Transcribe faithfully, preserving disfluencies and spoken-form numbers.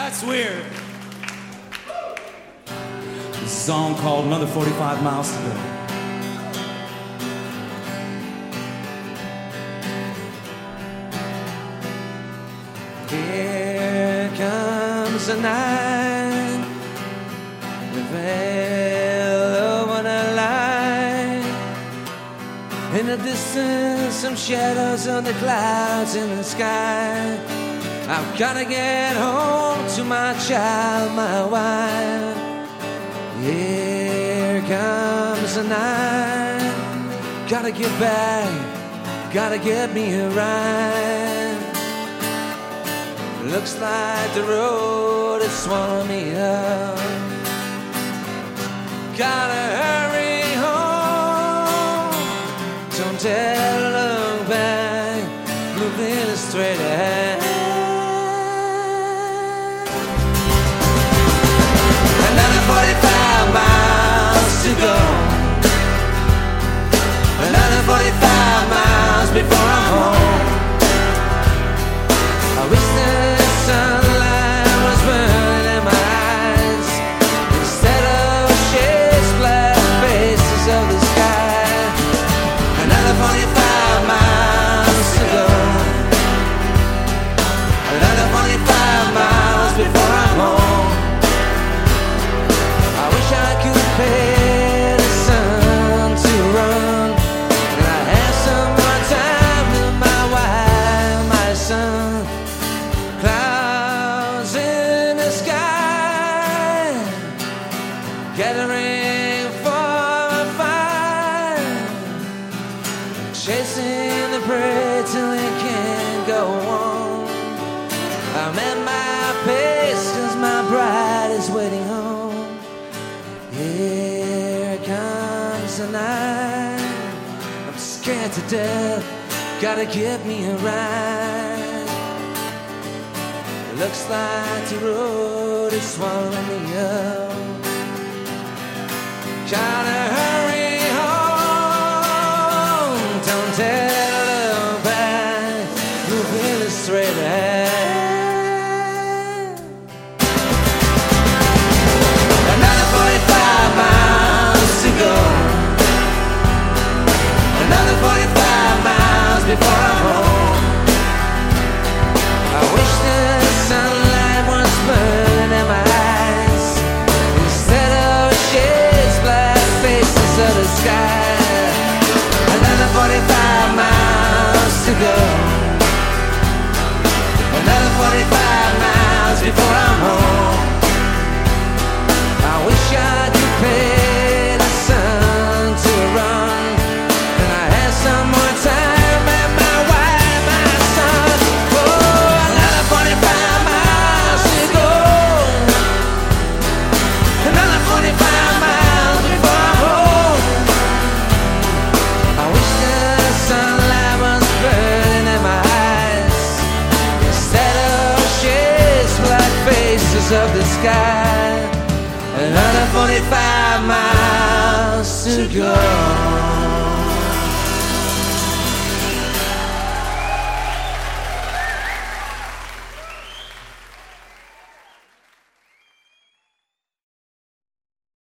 That's weird. A song called Another forty-five Miles to Go. Here comes the night, the veil over the light. In the distance, some shadows on the clouds in the sky. I've gotta get home to my child, my wife. Here comes the night. Gotta get back, gotta get me a ride. Looks like the road is swallowing me up. Gotta hurry home. Don't dare look back, moving straight ahead. Another forty-five miles to go. Another forty-five miles before I'm home. I wish the sunlight was burning in my eyes instead of shades, black faces of the sky. Another forty-five miles to go. Another forty-five miles before I'm home. I wish I could pay the sun to run, and I have some more time with my wife, my son. Clouds in the sky, gathering for a fire, chasing the prey till it can't go on. I'm at my pace 'cause my bride is waiting home. Here comes the night. I'm scared to death, gotta get me a ride. Looks like the road is swallowing me up. Gotta hurry home. Don't dare look back, moving straight ahead. Another forty-five miles to go. Another forty-five miles before I'm home. I wish the sunlight was burning in my eyes instead of shades, black faces of the sky. Another forty-five miles to go. Another forty-five miles before I'm home. I wish I could pay the sun to run, and I had some more time at my wife, my son. forty-five miles to go. Another forty-five miles before I'm home. I wish the sunlight was burning in my eyes instead of shades, black faces of the sky. Another forty-five miles to go.